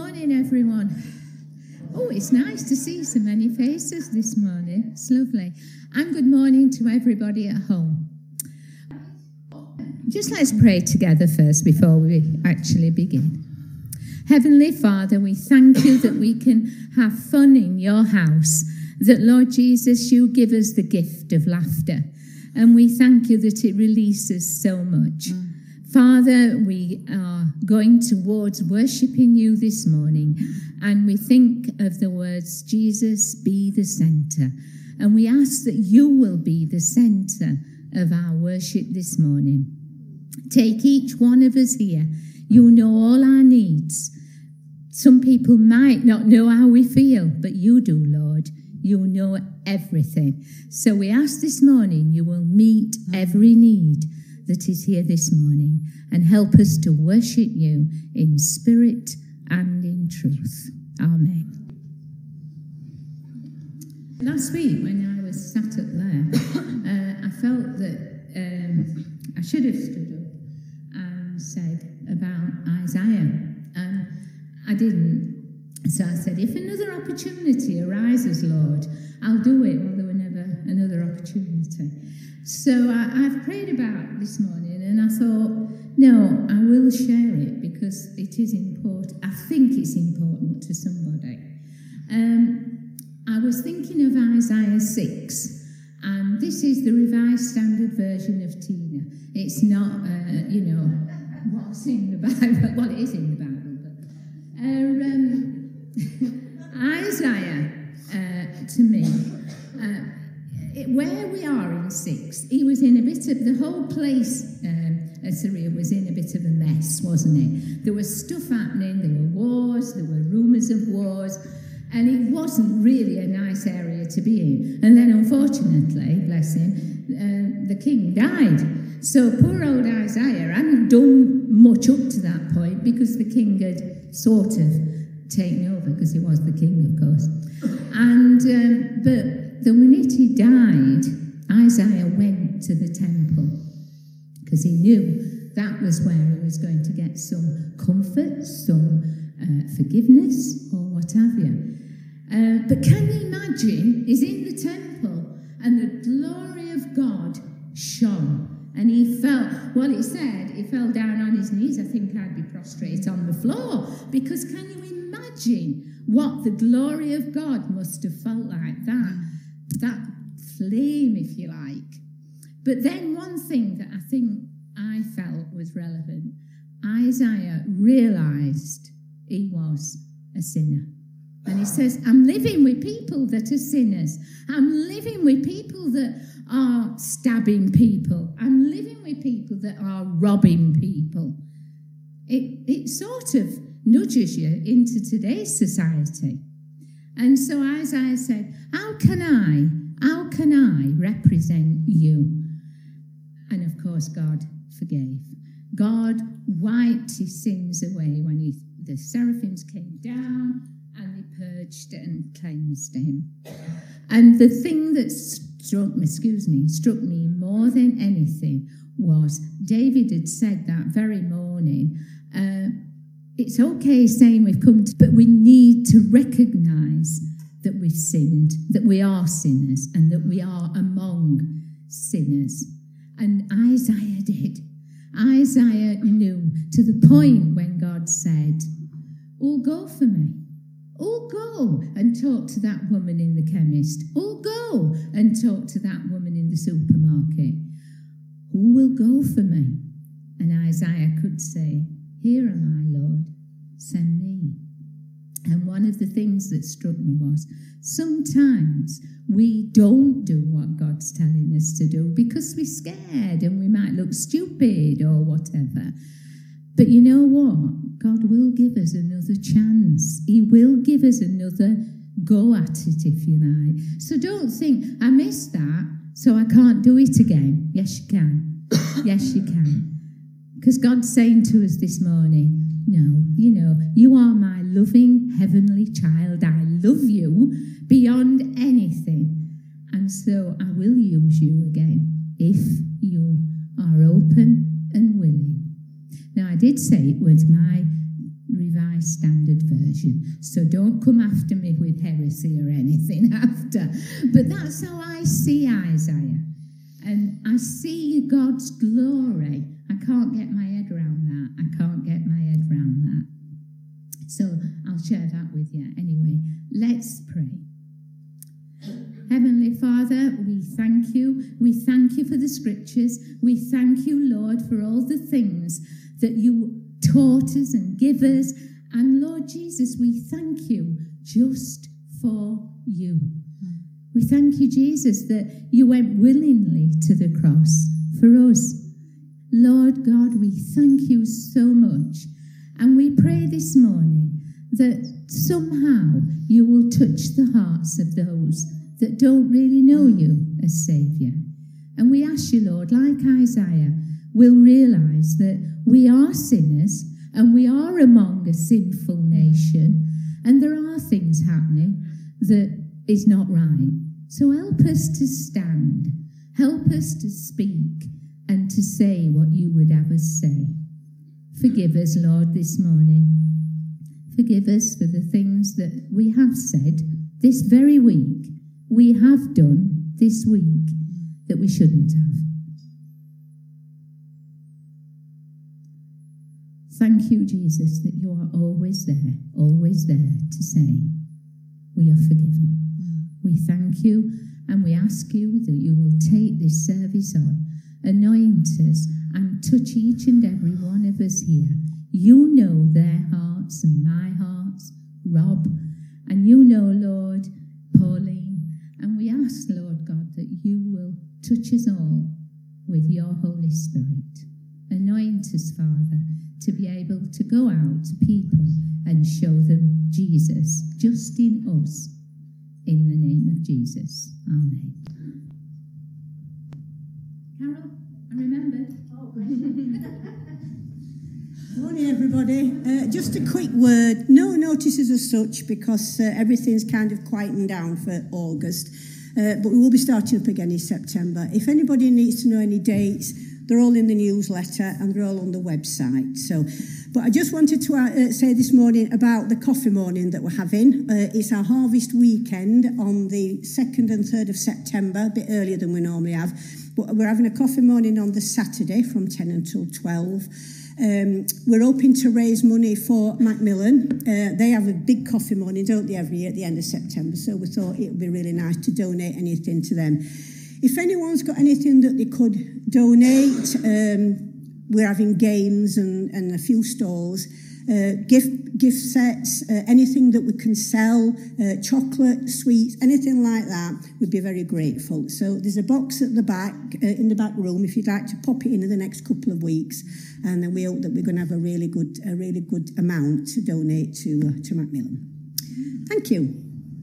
morning, everyone. Oh, it's nice to see so many faces this morning. It's lovely. And good morning to everybody at home. Just let's pray together first before we actually begin. Heavenly Father, we thank you that we can have fun in your house, that, Lord Jesus, you give us the gift of laughter, and we thank you that it releases so much. Father, we are going towards worshipping you this morning, and we think of the words, Jesus, be the centre. And we ask that you will be the centre of our worship this morning. Take each one of us here. You know all our needs. Some people might not know how we feel, but you do, Lord. You know everything. So we ask this morning you will meet every need that is here this morning and help us to worship you in spirit and in truth. Amen. Last week when I was sat up there, I felt that I should have stood up and said about Isaiah, and I didn't. So I said, if another opportunity arises, Lord, I'll do it. Well, there were never another opportunity. So I've prayed about this morning, and I thought, no, I will share it because it is important. I think it's important to somebody. I was thinking of Isaiah 6, and this is the Revised Standard Version of Tina. It's not, what's in the Bible. Well, it is in the Bible, but Isaiah, to me, where we are in 6, he was in a bit of, the whole place, Assyria was in a bit of a mess, wasn't it? There was stuff happening, there were wars, there were rumours of wars, and it wasn't really a nice area to be in. And then, unfortunately, bless him, the king died. So poor old Isaiah hadn't done much up to that point because the king had sort of taken over, because he was the king, of course. And but the minute he died, Isaiah went to the temple because he knew that was where he was going to get some comfort, some forgiveness, or what have you. But can you imagine? He's in the temple and the glory of God shone. And he fell, well, it said he fell down on his knees. I think I'd be prostrate on the floor. Because can you imagine what the glory of God must have felt like? That flame, if you like. But then one thing that I think I felt was relevant, Isaiah realised he was a sinner. And he says, I'm living with people that are sinners. I'm living with people that are stabbing people. I'm living with people that are robbing people. It sort of nudges you into today's society. And so Isaiah said, how can I represent you? And of course, God forgave. God wiped his sins away when the seraphims came down and they purged and cleansed him. And the thing that struck me more than anything was David had said that very morning, it's okay saying we've come to, but we need to recognise that we've sinned, that we are sinners, and that we are among sinners. And Isaiah did. Isaiah knew, to the point when God said, "Oh, go for me. Oh, go and talk to that woman in the chemist. Oh, go and talk to that woman in the supermarket. Who will go for me?" And Isaiah could say, "Here am I, Lord, send me." And one of the things that struck me was, sometimes we don't do what God's telling us to do because we're scared and we might look stupid or whatever. But you know what? God will give us another chance. He will give us another go at it, if you like. So don't think, I missed that, so I can't do it again. Yes, you can. Yes, you can. Because God's saying to us this morning, no, you are my loving heavenly child. I love you beyond anything. And so I will use you again if you are open and willing. Now, I did say it was my Revised Standard Version. version. So don't come after me with heresy or anything after. But that's how I see Isaiah. And I see God's glory. I can't get my head around that. I can't get my head around that. So I'll share that with you. Anyway, let's pray. Heavenly Father, we thank you. We thank you for the scriptures. We thank you, Lord, for all the things that you taught us and give us. And Lord Jesus, we thank you just for you. We thank you, Jesus, that you went willingly to the cross for us. Lord God, we thank you so much. And we pray this morning that somehow you will touch the hearts of those that don't really know you as Saviour. And we ask you, Lord, like Isaiah, we'll realise that we are sinners and we are among a sinful nation and there are things happening that is not right. So help us to stand, help us to speak and to say what you would have us say. Forgive us, Lord, this morning. Forgive us for the things that we have said this very week. We have done this week that we shouldn't have. Thank you, Jesus, that you are always there to say, we are forgiven. We thank you and we ask you that you will take this service on, anoint us and touch each and every one of us here. You know their hearts and my hearts, Rob, and you know, Lord, Pauline. And we ask, Lord God, that you will touch us all with your Holy Spirit. Anoint us, Father, to be able to go out to people and show them Jesus just in us. In the name of Jesus. Amen. Carol, I remembered. Morning, everybody. Just a quick word. No notices as such because everything's kind of quieting down for August. But we will be starting up again in September. If anybody needs to know any dates, they're all in the newsletter and they're all on the website. But I just wanted to say this morning about the coffee morning that we're having. It's our harvest weekend on the 2nd and 3rd of September, a bit earlier than we normally have. But we're having a coffee morning on the Saturday from 10 until 12. We're hoping to raise money for Macmillan. They have a big coffee morning, don't they, every year at the end of September. So we thought it would be really nice to donate anything to them. If anyone's got anything that they could donate, we're having games and a few stalls, gift sets, anything that we can sell, chocolate, sweets, anything like that, we'd be very grateful. So there's a box at the back, in the back room, if you'd like to pop it in the next couple of weeks, and then we hope that we're going to have a really good amount to donate to Macmillan. Thank you.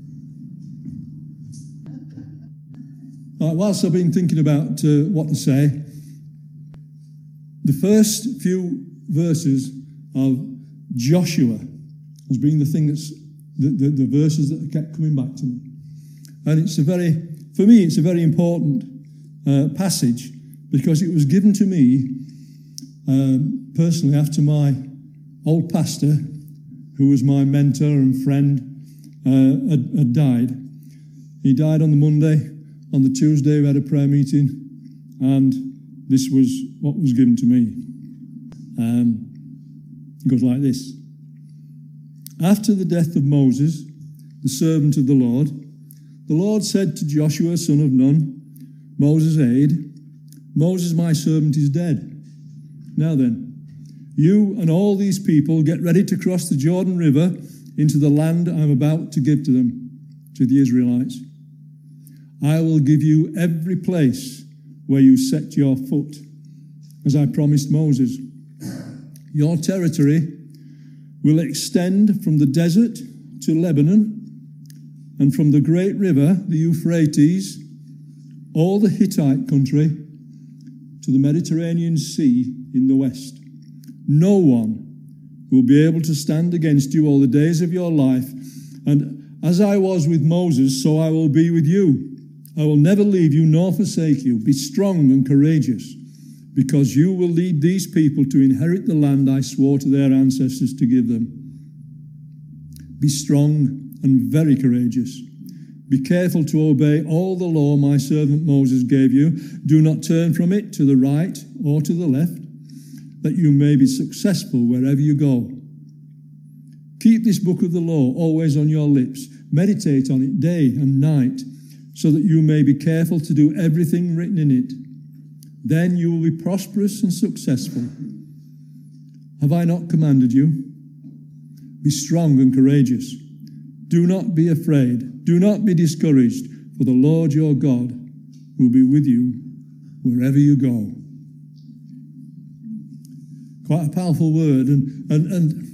Whilst I've been thinking about what to say, the first few verses of Joshua has been the thing that's the verses that kept coming back to me, and it's for me it's a very important passage because it was given to me personally after my old pastor, who was my mentor and friend, had died. He died on the Monday. On the Tuesday, we had a prayer meeting, and this was what was given to me. It goes like this. After the death of Moses, the servant of the Lord said to Joshua, son of Nun, Moses' aide, Moses, my servant, is dead. Now then, you and all these people get ready to cross the Jordan River into the land I'm about to give to them, to the Israelites. I will give you every place where you set your foot, as I promised Moses. Your territory will extend from the desert to Lebanon, and from the great river, the Euphrates, all the Hittite country, to the Mediterranean Sea in the west. No one will be able to stand against you all the days of your life, and as I was with Moses, so I will be with you. I will never leave you nor forsake you. Be strong and courageous, because you will lead these people to inherit the land I swore to their ancestors to give them. Be strong and very courageous. Be careful to obey all the law my servant Moses gave you. Do not turn from it to the right or to the left, that you may be successful wherever you go. Keep this book of the law always on your lips. Meditate on it day and night, so that you may be careful to do everything written in it. Then you will be prosperous and successful. Have I not commanded you? Be strong and courageous. Do not be afraid. Do not be discouraged, for the Lord your God will be with you wherever you go. Quite a powerful word. And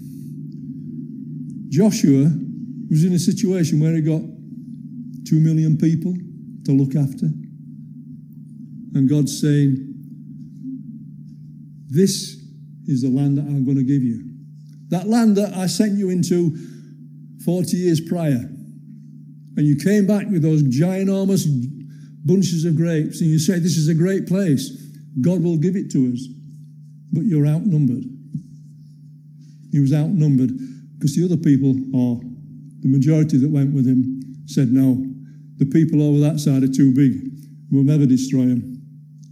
Joshua was in a situation where he got 2 million people to look after. And God's saying, this is the land that I'm going to give you. That land that I sent you into 40 years prior. And you came back with those ginormous bunches of grapes and you say, this is a great place. God will give it to us. But you're outnumbered. He was outnumbered because the other people, or the majority that went with him, said, no, the people over that side are too big. We'll never destroy them.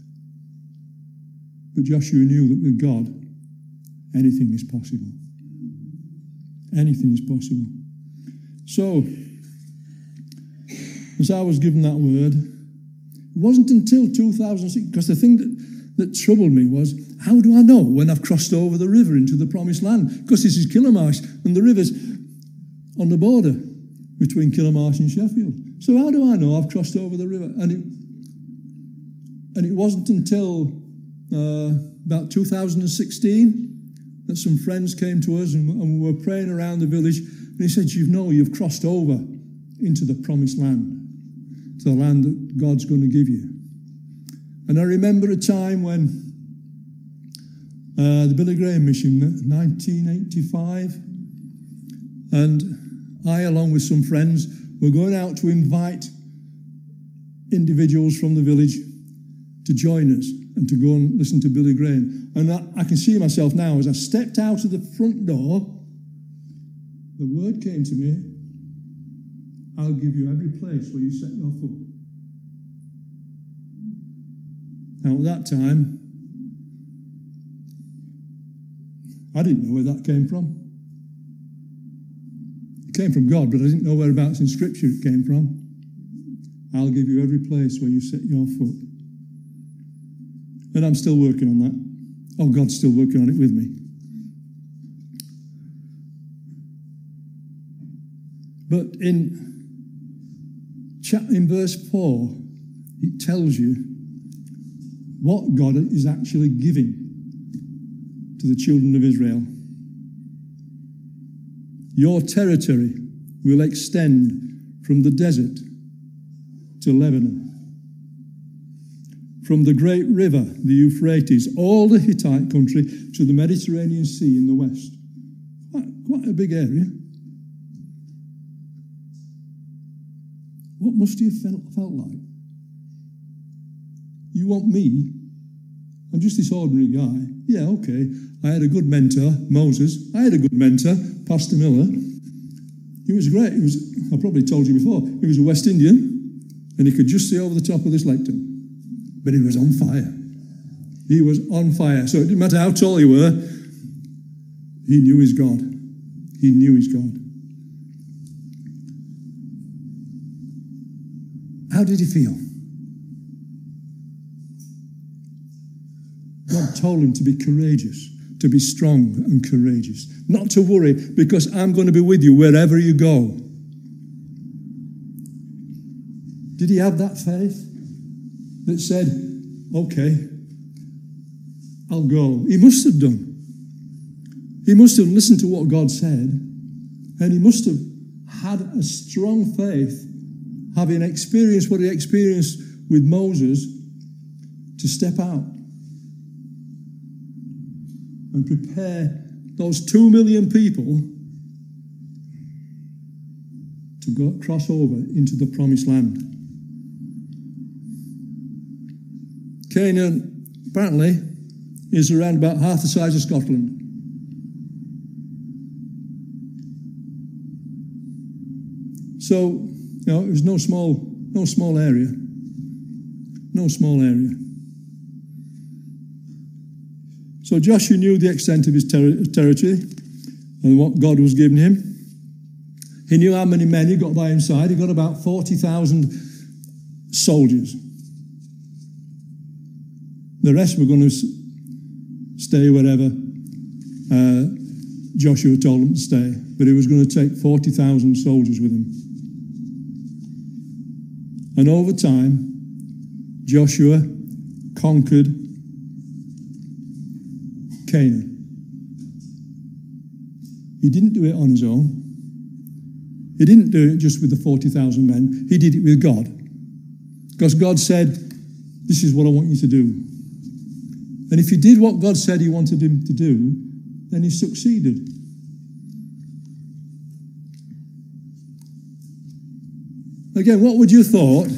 But Joshua knew that with God, anything is possible. Anything is possible. So, as I was given that word, it wasn't until 2006, because the thing that troubled me was, how do I know when I've crossed over the river into the promised land? Because this is Killamarsh, and the river's on the border between Killamarsh and Sheffield. So how do I know I've crossed over the river? And it wasn't until about 2016 that some friends came to us and we were praying around the village, and he said, you've crossed over into the promised land, to the land that God's going to give you. And I remember a time when the Billy Graham mission, 1985, and I, along with some friends, were going out to invite individuals from the village to join us and to go and listen to Billy Graham. And I can see myself now, as I stepped out of the front door, the word came to me, I'll give you every place where you set your foot. Now at that time, I didn't know where that came from. It came from God, but I didn't know whereabouts in Scripture it came from. I'll give you every place where you set your foot. And I'm still working on that. Oh, God's still working on it with me. But in verse 4, it tells you what God is actually giving to the children of Israel. Your territory will extend from the desert to Lebanon, from the great river, the Euphrates, all the Hittite country, to the Mediterranean Sea in the west. Quite a big area. What must you have felt like? You want me? I'm just this ordinary guy. Yeah, okay. I had a good mentor, Moses. I had a good mentor, Pastor Miller. He was great. I probably told you before, he was a West Indian, and he could just see over the top of this lectern. But he was on fire. He was on fire. So it didn't matter how tall you were, he knew his God. He knew his God. How did he feel? God told him to be courageous, to be strong and courageous, not to worry, because I'm going to be with you wherever you go. Did he have that faith that said, okay, I'll go? He must have done. He must have listened to what God said, and he must have had a strong faith, having experienced what he experienced with Moses, to step out and prepare those 2 million people to go cross over into the promised land. Canaan, apparently, is around about half the size of Scotland. So, it was no small area. No small area. So Joshua knew the extent of his territory and what God was giving him. He knew how many men he got by his side. He got about 40,000 soldiers. The rest were going to stay wherever Joshua told them to stay. But he was going to take 40,000 soldiers with him. And over time, Joshua conquered Canaan. He didn't do it on his own. He didn't do it just with the 40,000 men. He did it with God. Because God said, this is what I want you to do. And if he did what God said he wanted him to do, then he succeeded. Again, what would you have thought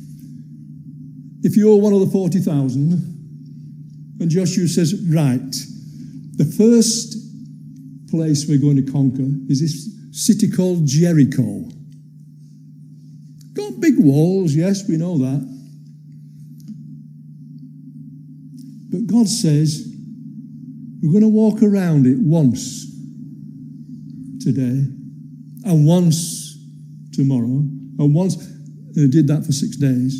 if you were one of the 40,000 and Joshua says, right, the first place we're going to conquer is this city called Jericho. Got big walls, yes, we know that. But God says, we're going to walk around it once today, and once tomorrow, and once, and they did that for 6 days.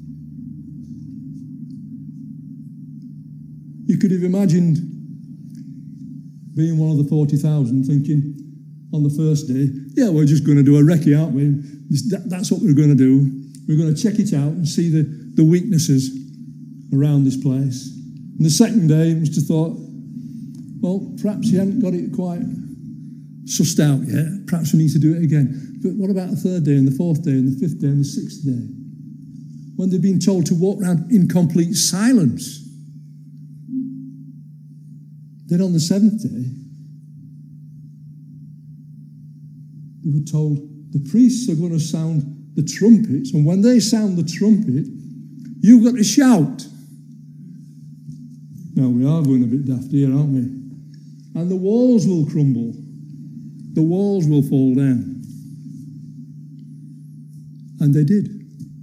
You could have imagined being one of the 40,000 thinking on the first day, yeah, we're just going to do a recce, aren't we? That's what we're going to do. We're going to check it out and see the weaknesses around this place. And the second day, he must have thought, well, perhaps you haven't got it quite sussed out yet. Perhaps we need to do it again. But what about the third day and the fourth day and the fifth day and the sixth day? When they've been told to walk around in complete silence. Then on the seventh day, they were told the priests are going to sound the trumpets, and when they sound the trumpet, you've got to shout. Now, we are going a bit daft here, aren't we? And the walls will crumble. The walls will fall down. And they did.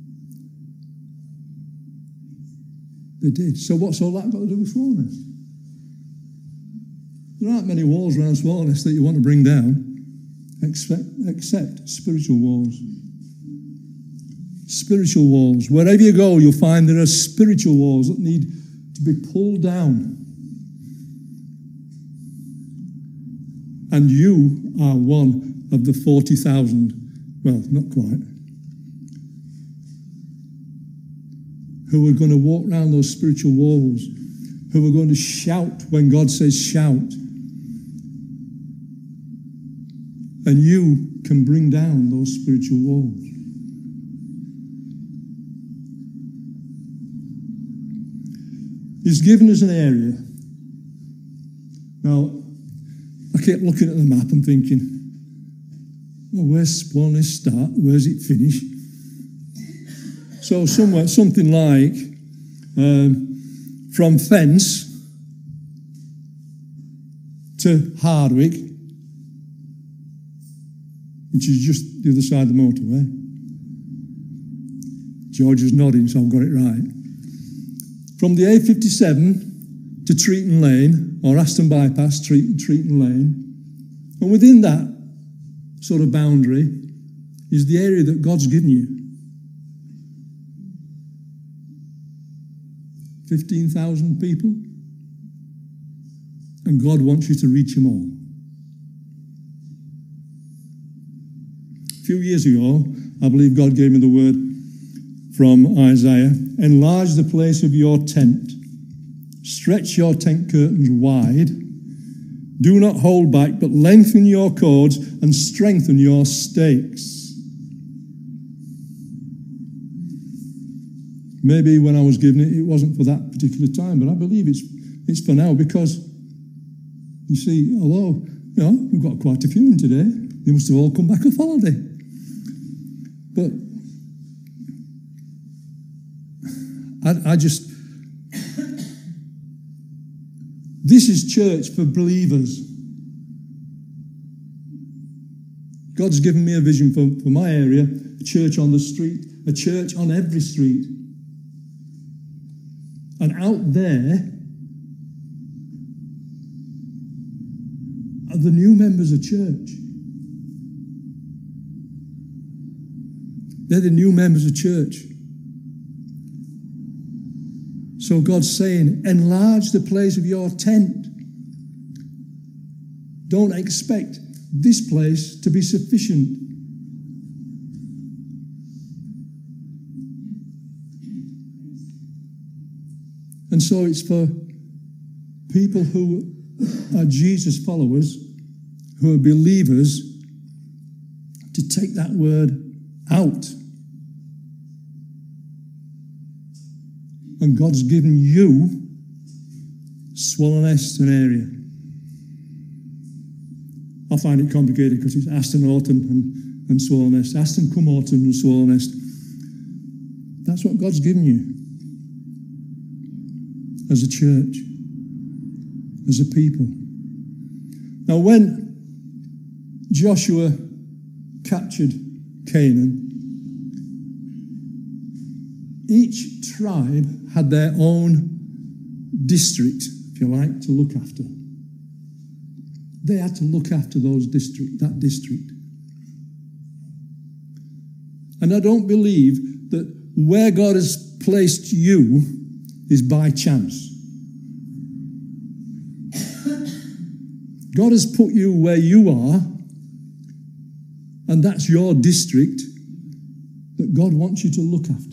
They did. So what's all that got to do with Sworness? There aren't many walls around Sworness that you want to bring down, except spiritual walls. Spiritual walls. Wherever you go, you'll find there are spiritual walls that need to be pulled down. And you are one of the 40,000, well, not quite, who are going to walk around those spiritual walls, who are going to shout when God says shout. And you can bring down those spiritual walls. He's given us an area. Now, I kept looking at the map and thinking, well, where's Sworness start? Where's it finish? So somewhere, something like from Fence to Hardwick, which is just the other side of the motorway. George is nodding, so I've got it right. From the A57 to Treaton Lane, or Aston Bypass, Treaton Lane, and within that sort of boundary is the area that God's given you. 15,000 people, and God wants you to reach them all. A few years ago, I believe God gave me the word from Isaiah, enlarge the place of your tent, stretch your tent curtains wide, do not hold back, but lengthen your cords and strengthen your stakes. Maybe when I was given it, it wasn't for that particular time, but I believe it's for now, because you see, although we've got quite a few in today, they must have all come back off holiday. But this is church for believers. God's given me a vision for my area, a church on the street, a church on every street. And out there are the new members of church. They're the new members of church. So God's saying, enlarge the place of your tent. Don't expect this place to be sufficient. And so it's for people who are Jesus followers, who are believers, to take that word out. And God's given you Swallownest an area. I find it complicated because it's Aston Orton and Swallownest. Aston cum Orton and Swallownest. That's what God's given you as a church, as a people. Now, when Joshua captured Canaan, each tribe had their own district, if you like, to look after. They had to look after that district. And I don't believe that where God has placed you is by chance. God has put you where you are, and that's your district that God wants you to look after.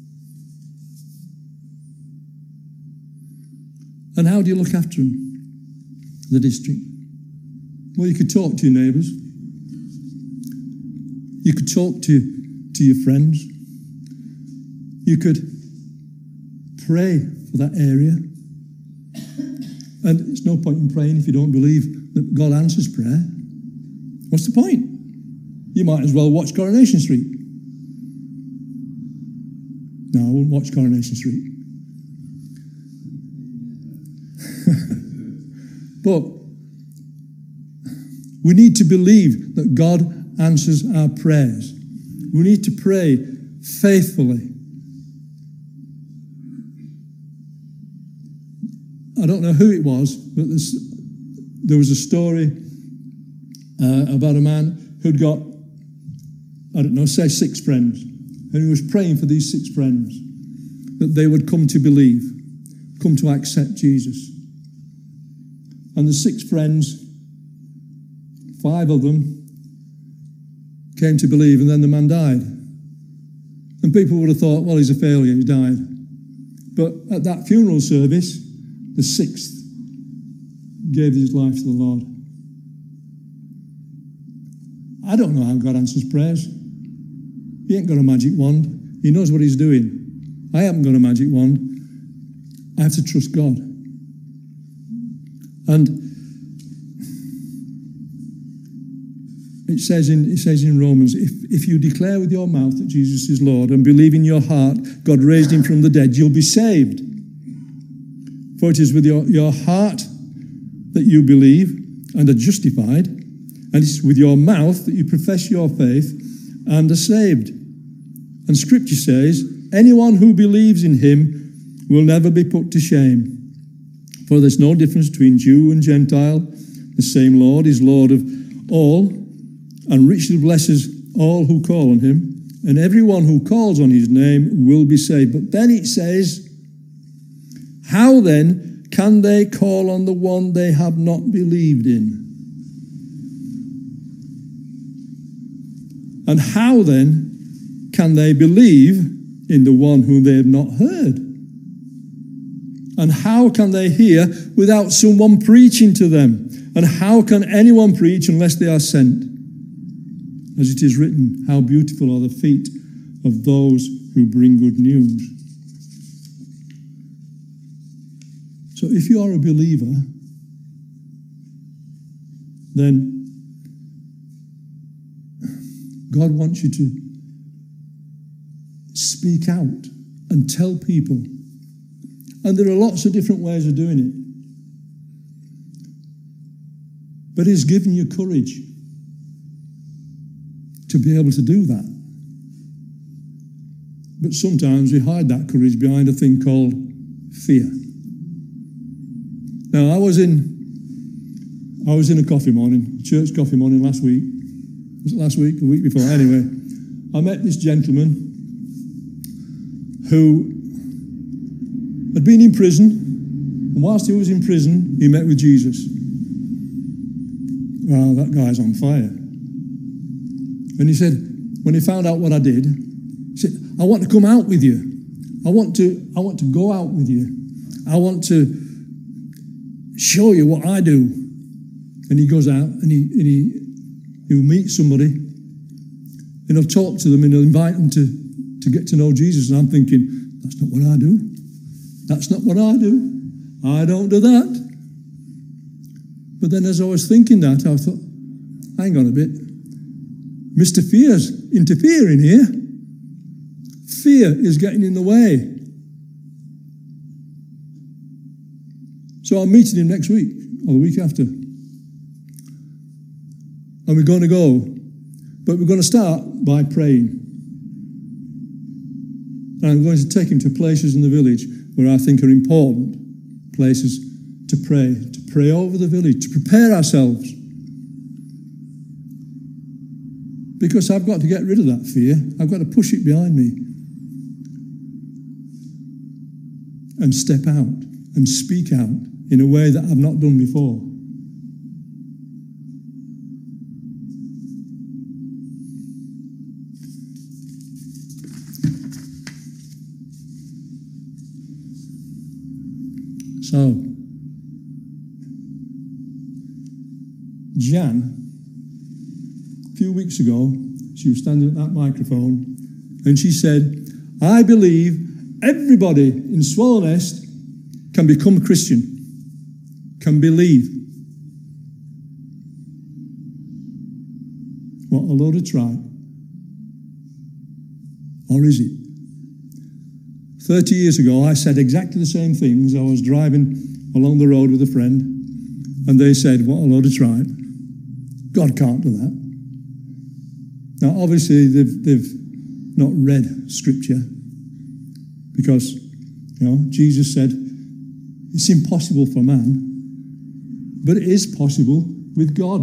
And how do you look after the district? Well, you could talk to your neighbours. You could talk to your friends. You could pray for that area. And it's no point in praying if you don't believe that God answers prayer. What's the point? You might as well watch Coronation Street. No, I won't watch Coronation Street. But we need to believe that God answers our prayers. We need to pray faithfully. I don't know who it was, but there was a story about a man who'd got, I don't know, say 6 friends. And he was praying for these 6 friends that they would come to believe, come to accept Jesus. And the 6 friends, 5 of them came to believe, and then the man died. And people would have thought, well, he's a failure, he died. But at that funeral service, the 6th gave his life to the Lord. I don't know how God answers prayers. He ain't got a magic wand. He knows what he's doing. I haven't got a magic wand. I have to trust God. And it says in Romans, if you declare with your mouth that Jesus is Lord and believe in your heart God raised him from the dead, you'll be saved. For it is with your heart that you believe and are justified, and it's with your mouth that you profess your faith and are saved. And Scripture says, anyone who believes in him will never be put to shame. For there's no difference between Jew and Gentile. The same Lord is Lord of all, and richly blesses all who call on him. And everyone who calls on his name will be saved. But then it says, how then can they call on the one they have not believed in? And how then can they believe in the one whom they have not heard? And how can they hear without someone preaching to them? And how can anyone preach unless they are sent? As it is written, how beautiful are the feet of those who bring good news. So if you are a believer, then God wants you to speak out and tell people. And there are lots of different ways of doing it. But he's given you courage. to be able to do that. But sometimes we hide that courage behind a thing called fear. Now, I was in a coffee morning, church coffee morning last week. Was it last week? The week before? Anyway, I met this gentleman who had been in prison, and whilst he was in prison, he met with Jesus. Well, that guy's on fire. And he said, when he found out what I did, he said, I want to come out with you. I want to go out with you. I want to show you what I do. And he goes out and he'll meet somebody and he'll talk to them and he'll invite them to get to know Jesus. And I'm thinking, that's not what I do. That's not what I do. I don't do that. But then as I was thinking that, I thought, hang on a bit. Mr. Fear's interfering here. Fear is getting in the way. So I'm meeting him next week or the week after. And we're going to go. But we're going to start by praying. And I'm going to take him to places in the village where I think are important places to pray over the village, to prepare ourselves. Because I've got to get rid of that fear. I've got to push it behind me. And step out and speak out in a way that I've not done before. So, Jan, a few weeks ago, she was standing at that microphone and she said, I believe everybody in Swallownest can become a Christian, can believe. What a load of tripe. Or is it? 30 years ago, I said exactly the same things. I was driving along the road with a friend, and they said, what a load of tripe. God can't do that. Now, obviously, they've not read Scripture, because, Jesus said, it's impossible for man, but it is possible with God.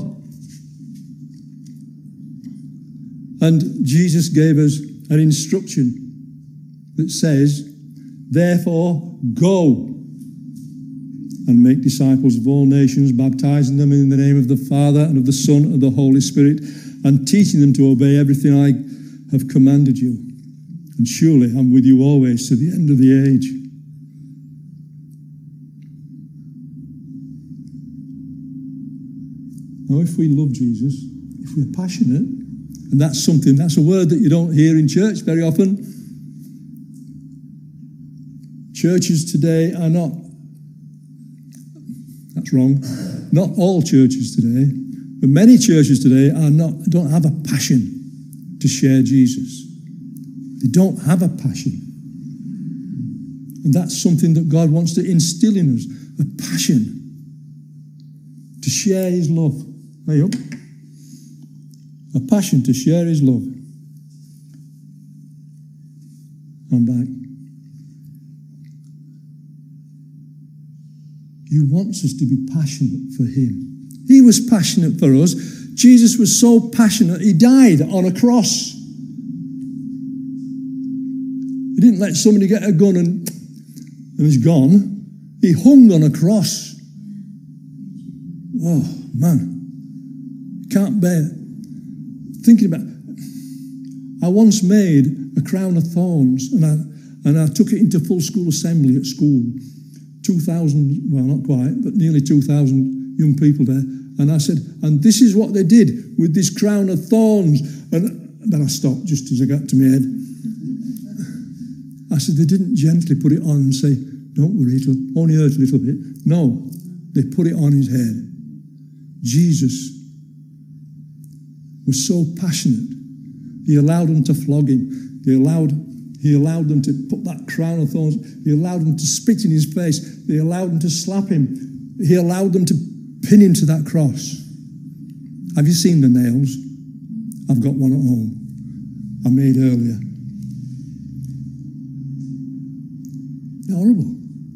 And Jesus gave us an instruction that says, therefore, go and make disciples of all nations, baptizing them in the name of the Father and of the Son and of the Holy Spirit, and teaching them to obey everything I have commanded you. And surely I'm with you always to the end of the age. Now, if we love Jesus, if we're passionate, and that's a word that you don't hear in church very often. Churches today are not, that's wrong, not all churches today, but many churches today don't have a passion to share Jesus. They don't have a passion. And that's something that God wants to instill in us, a passion to share his love. There you go. A passion to share his love. I'm back. He wants us to be passionate for him. He was passionate for us. Jesus was so passionate, he died on a cross. He didn't let somebody get a gun and he's gone. He hung on a cross. Oh, man. Can't bear thinking about it. I once made a crown of thorns and I took it into full school assembly at school. 2,000, well, not quite, but nearly 2,000 young people there. And I said, and this is what they did with this crown of thorns. And then I stopped just as I got to my head. I said, they didn't gently put it on and say, don't worry, it'll only hurt a little bit. No, they put it on his head. Jesus was so passionate. He allowed them to flog him. He allowed them to put that crown of thorns. He allowed them to spit in his face. He allowed them to slap him. He allowed them to pin him to that cross. Have you seen the nails? I've got one at home. I made earlier. They're horrible.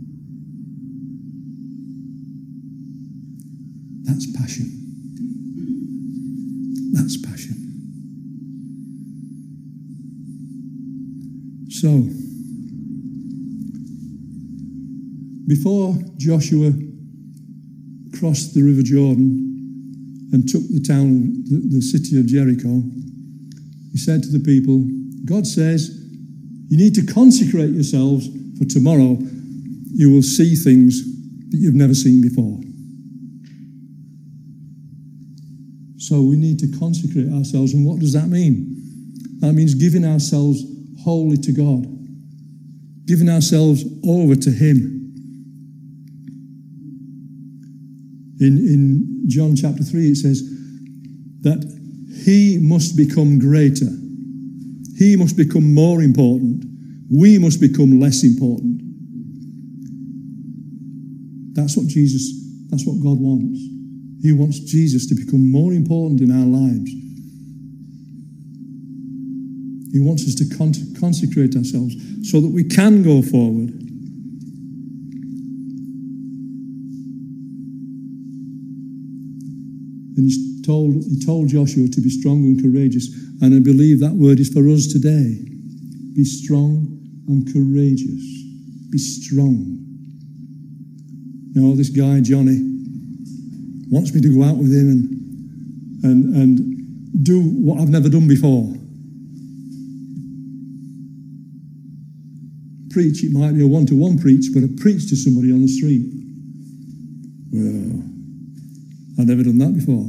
That's passion. That's passion. So, before Joshua crossed the River Jordan and took the town, the city of Jericho, he said to the people, God says, you need to consecrate yourselves, for tomorrow you will see things that you've never seen before. So we need to consecrate ourselves. And what does that mean? That means giving ourselves wholly to God, giving ourselves over to Him. In John chapter 3 it says that He must become greater. He must become more important. We must become less important. That's what God wants. He wants Jesus to become more important in our lives. He wants us to consecrate ourselves so that we can go forward. And he told Joshua to be strong and courageous. And I believe that word is for us today. Be strong and courageous. Be strong. You know, this guy, Johnny, wants me to go out with him and do what I've never done before. Preach, it might be a one-to-one preach, but I preach to somebody on the street. Well, I've never done that before.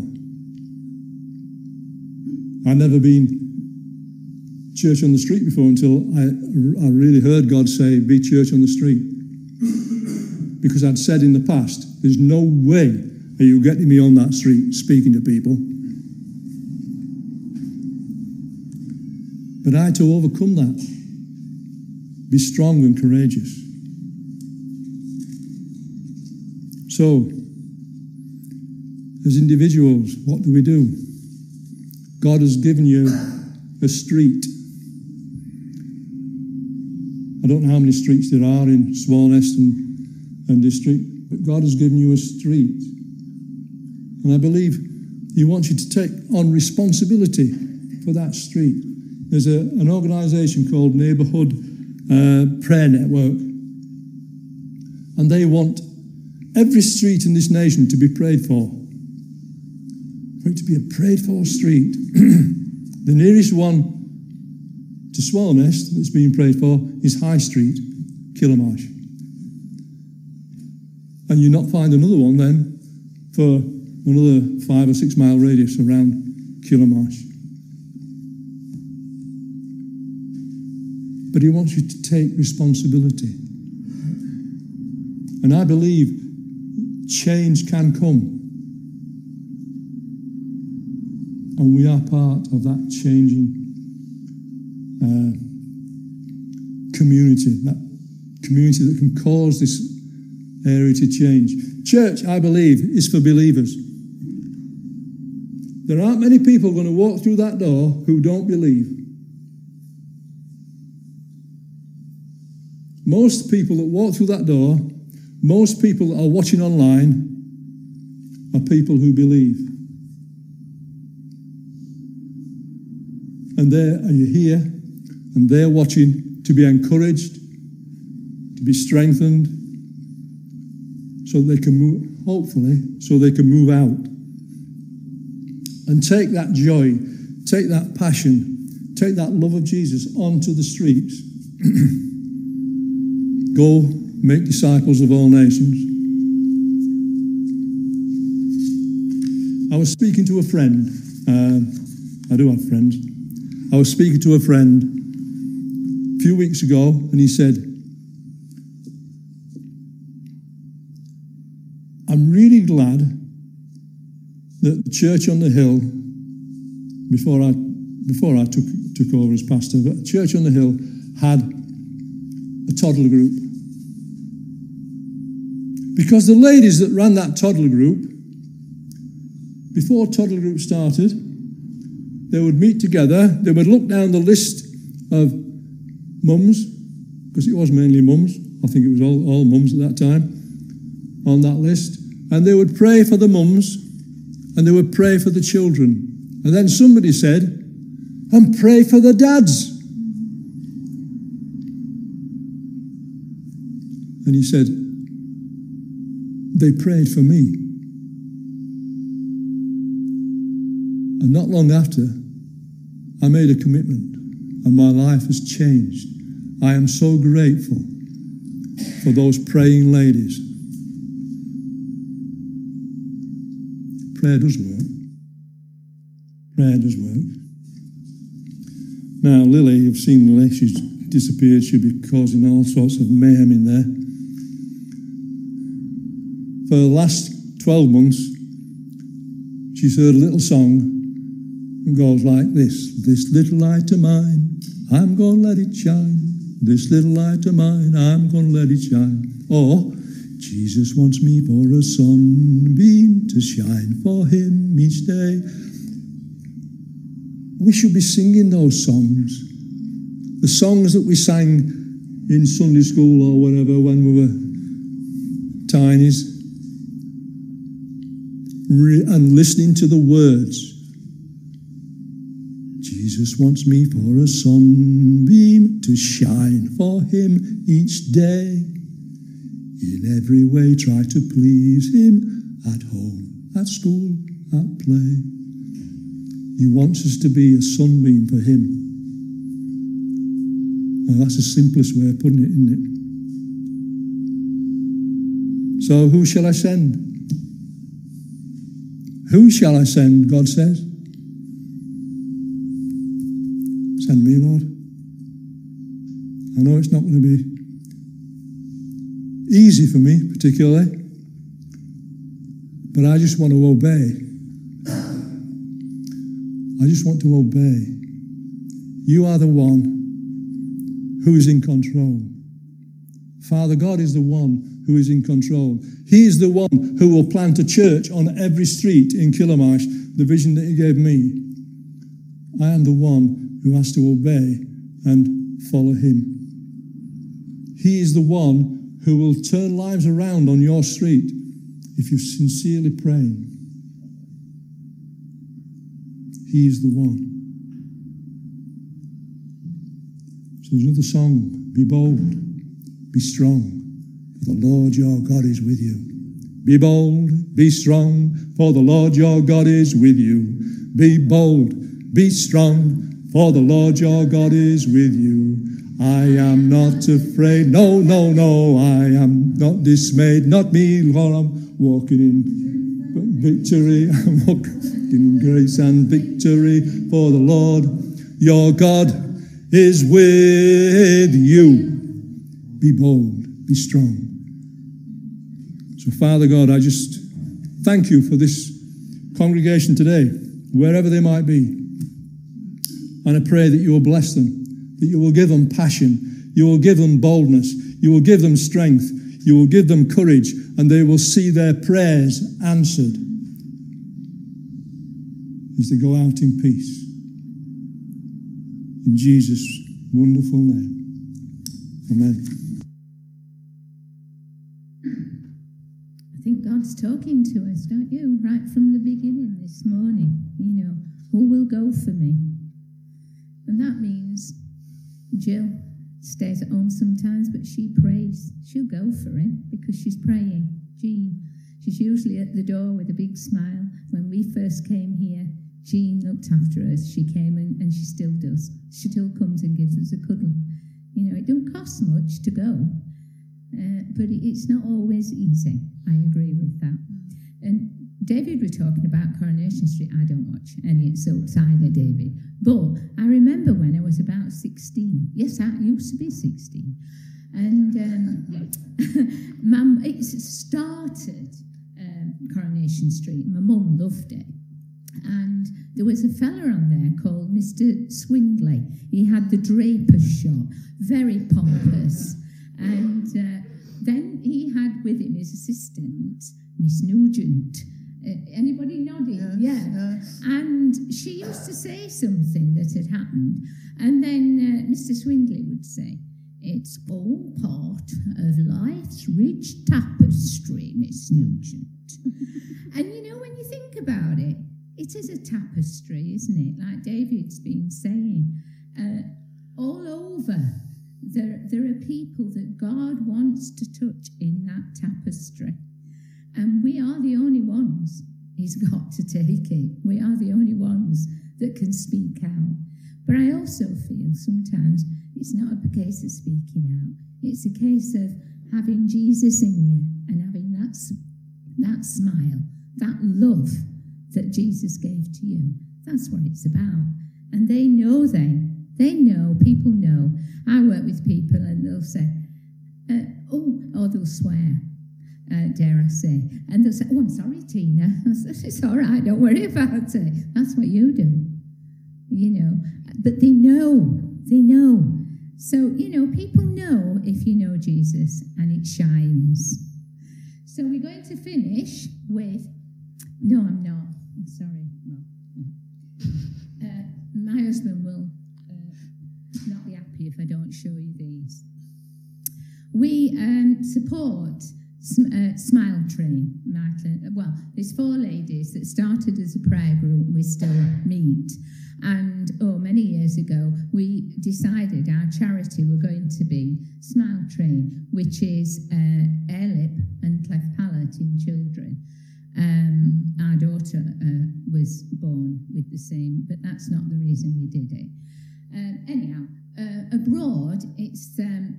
I've never been church on the street before until I really heard God say, be church on the street. Because I'd said in the past, there's no way are you getting me on that street speaking to people. But I had to overcome that. Be strong and courageous. So, as individuals, what do? God has given you a street. I don't know how many streets there are in Swanest and district, but God has given you a street. And I believe He wants you to take on responsibility for that street. There's an organisation called Neighbourhood Prayer Network, and they want every street in this nation to be prayed for it to be a prayed-for street. The nearest one to Swanest that's being prayed for is High Street, Killamarsh. And you not find another one then for another 5 or 6 mile radius around Killamarsh. But He wants you to take responsibility. And I believe change can come. And we are part of that changing community that can cause this area to change. Church, I believe, is for believers. There aren't many people going to walk through that door who don't believe. Most people that walk through that door, most people that are watching online, are people who believe. And you're here, and they're watching to be encouraged, to be strengthened, so they can move, hopefully, so they can move out. And take that joy, take that passion, take that love of Jesus onto the streets. Go make disciples of all nations. I was speaking to a friend. I do have friends. I was speaking to a friend a few weeks ago, and he said, I'm really glad that the church on the hill, before I took over as pastor, but the church on the hill had a toddler group. Because the ladies that ran that toddler group, before toddler group started, they would meet together, they would look down the list of mums, because it was mainly mums, I think it was all mums at that time, on that list, and they would pray for the mums, and they would pray for the children. And then somebody said, and pray for the dads. And he said, they prayed for me. And not long after, I made a commitment, and my life has changed. I am so grateful for those praying ladies. Prayer does work. Prayer does work. Now, Lily, you've seen Lily, she's disappeared. She'll be causing all sorts of mayhem in there. For the last 12 months, she's heard a little song that goes like this. This little light of mine, I'm going to let it shine. This little light of mine, I'm going to let it shine. Or, Jesus wants me for a sunbeam to shine for him each day. We should be singing those songs. The songs that we sang in Sunday school or whatever when we were tinies. And listening to the words. Jesus wants me for a sunbeam to shine for him each day. In every way try to please him at home, at school, at play. He wants us to be a sunbeam for him. Well, that's the simplest way of putting it, isn't it? So who shall I send? Who shall I send, God says? Send me, Lord. I know it's not going to be easy for me, particularly, but I just want to obey. I just want to obey. You are the one who is in control. Father God is the one who is in control. He is the one who will plant a church on every street in Killamash, the vision that he gave me. I am the one who has to obey and follow him. He is the one who will turn lives around on your street if you sincerely pray. He is the one. So there's another song. Be bold, be strong, for the Lord your God is with you. Be bold, be strong, for the Lord your God is with you. Be bold, be strong, for the Lord your God is with you. I am not afraid, no, no, no, I am not dismayed, not me, Lord, I'm walking in victory, I'm walking in grace and victory, for the Lord your God is with you. Be bold, be strong. So, Father God, I just thank you for this congregation today, wherever they might be. And I pray that you will bless them, that you will give them passion, you will give them boldness, you will give them strength, you will give them courage, and they will see their prayers answered as they go out in peace. In Jesus' wonderful name. Amen. I think God's talking to us, don't you? Right from the beginning this morning. You know, who will go for me? And that means Jill stays at home sometimes, but she prays. She'll go for him because she's praying. Jean, she's usually at the door with a big smile. When we first came here, Jean looked after us. She came and she still does. She still comes and gives us a cuddle. You know, it don't cost much to go, but it's not always easy. I agree with that. And David was talking about Coronation Street. I don't watch any soaps either, David. But I remember when I was about 16. Yes, I used to be 16. And it started Coronation Street. My mum loved it. And there was a fella on there called Mr. Swindley. He had the draper's shop, very pompous. And then he had with him his assistant, Miss Nugent. Anybody nodding? Yes, Yeah. yes. And she used to say something that had happened, and then Mr. Swindley would say, "It's all part of life's rich tapestry, Miss Nugent." And you know, when you think about it, it is a tapestry, isn't it? Like David's been saying, all over there are people that God wants to touch in that tapestry. And we are the only ones he's got to take it. We are the only ones that can speak out. But I also feel sometimes it's not a case of speaking out. It's a case of having Jesus in you and having that smile, that love that Jesus gave to you. That's what it's about. And they know then. They know, people know. I work with people and they'll say, or they'll swear. Dare I say, and they'll say, "Oh, I'm sorry, Tina." I said, "It's all right, don't worry about it. That's what you do," you know. But they know. So, you know, people know if you know Jesus, and it shines. So we're going to finish with, no, I'm not. I'm sorry. No. My husband will not be happy if I don't show you these. We support Smile Train. Well, there's 4 ladies that started as a prayer group. We still meet. And many years ago, we decided our charity were going to be Smile Train, which is airlip and cleft palate in children. Our daughter was born with the same, but that's not the reason we did it. Anyhow, abroad, it's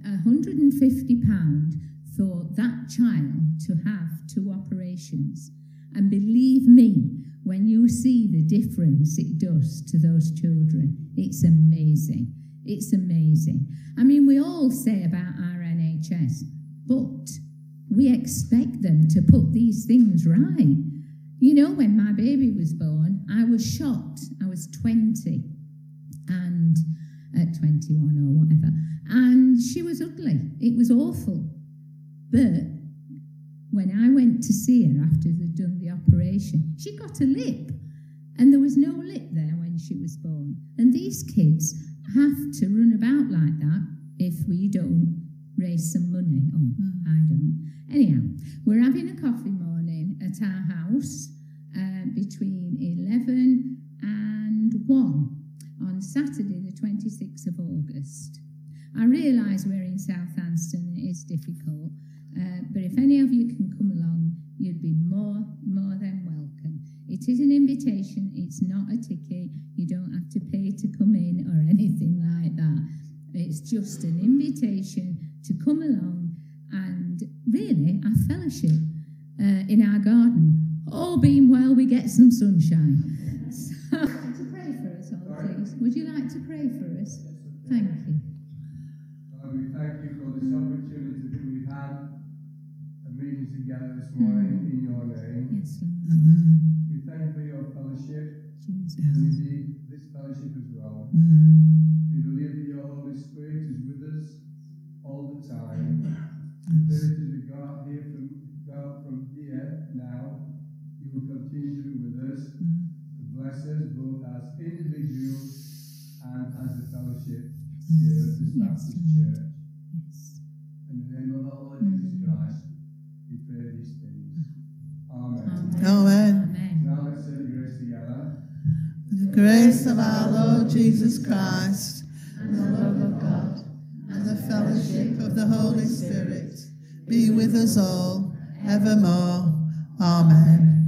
£150 for that child to have 2 operations. And believe me, when you see the difference it does to those children, it's amazing. It's amazing. I mean, we all say about our NHS, but we expect them to put these things right. You know, when my baby was born, I was shocked. I was 20 and 21 or whatever. And she was ugly. It was awful. But when I went to see her after they'd done the operation, she got a lip. And there was no lip there when she was born. And these kids have to run about like that if we don't raise some money. I don't. Anyhow, we're having a coffee morning at our house between 11 and 1 on Saturday the 26th of August. I realise we're in Southampton and it is difficult, but if any of you can come along, you'd be more than welcome. It is an invitation, it's not a ticket, you don't have to pay to come in or anything like that. It's just an invitation to come along and really our fellowship in our garden. All being well, we get some sunshine. So, to pray for us all, please. Would you like to pray for us? Thank you. Lord, we thank you for this opportunity that we've had a meeting together this morning in your name. Yes, Lord. We thank you for your fellowship, Jesus. and indeed this fellowship as well. We believe that your Holy Spirit is with us all the time. Spirit, as we go out from here now, you will continue to be with us, to bless us both as individuals and as a fellowship here at this Baptist Church. Yes. In the name of our Lord Jesus Christ, we pray these things. Amen. Amen. Now let's say the grace together. The grace of our Lord Jesus Christ, and the love of God, and the fellowship of the Holy Spirit be with us all, evermore. Amen.